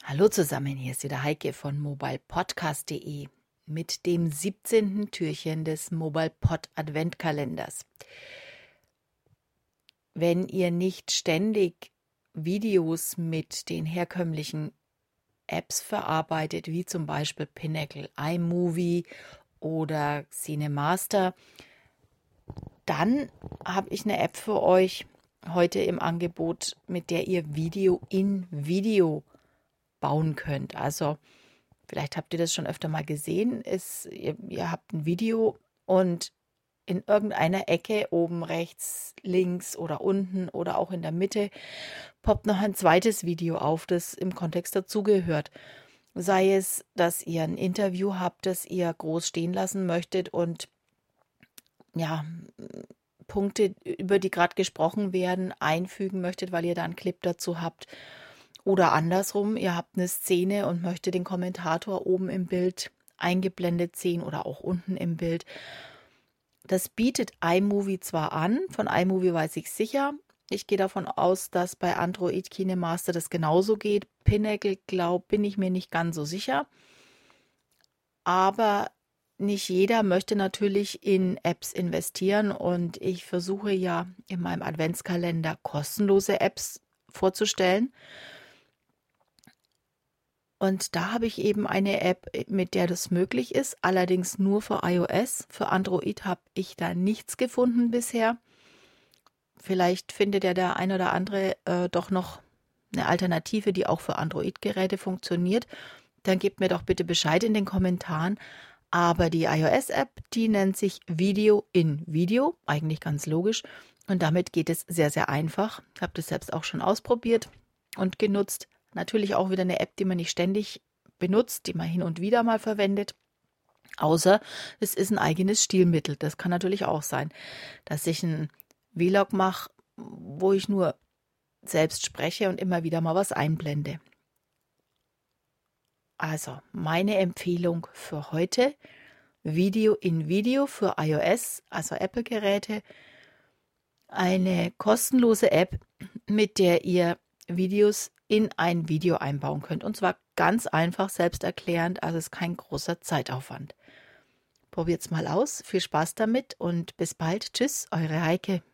Hallo zusammen, hier ist wieder Heike von mobilepodcast.de mit dem 17. Türchen des MobilePod Adventkalenders. Wenn ihr nicht ständig Videos mit den herkömmlichen Apps verarbeitet, wie zum Beispiel Pinnacle, iMovie oder CineMaster, dann habe ich eine App für euch heute im Angebot, mit der ihr Video in Video bauen könnt. Also vielleicht habt ihr das schon öfter mal gesehen. Ihr habt ein Video und in irgendeiner Ecke, oben rechts, links oder unten oder auch in der Mitte, poppt noch ein zweites Video auf, das im Kontext dazugehört. Sei es, dass ihr ein Interview habt, das ihr groß stehen lassen möchtet und ja, Punkte, über die gerade gesprochen werden, einfügen möchtet, weil ihr da einen Clip dazu habt. Oder andersrum, ihr habt eine Szene und möchtet den Kommentator oben im Bild eingeblendet sehen oder auch unten im Bild. Das bietet iMovie zwar an, von iMovie weiß ich sicher. Ich gehe davon aus, dass bei Android KineMaster das genauso geht. Pinnacle, bin ich mir nicht ganz so sicher. Aber nicht jeder möchte natürlich in Apps investieren und ich versuche ja in meinem Adventskalender kostenlose Apps vorzustellen. Und da habe ich eben eine App, mit der das möglich ist, allerdings nur für iOS. Für Android habe ich da nichts gefunden bisher. Vielleicht findet ja der ein oder andere doch noch eine Alternative, die auch für Android-Geräte funktioniert. Dann gebt mir doch bitte Bescheid in den Kommentaren. Aber die iOS-App, die nennt sich Video in Video, eigentlich ganz logisch. Und damit geht es sehr, sehr einfach. Ich habe das selbst auch schon ausprobiert und genutzt. Natürlich auch wieder eine App, die man nicht ständig benutzt, die man hin und wieder mal verwendet. Außer es ist ein eigenes Stilmittel. Das kann natürlich auch sein, dass ich einen Vlog mache, wo ich nur selbst spreche und immer wieder mal was einblende. Also meine Empfehlung für heute: Video in Video für iOS, also Apple-Geräte. Eine kostenlose App, mit der ihr Videos in ein Video einbauen könnt. Und zwar ganz einfach, selbsterklärend, also es ist kein großer Zeitaufwand. Probiert's mal aus, viel Spaß damit und bis bald. Tschüss, eure Heike.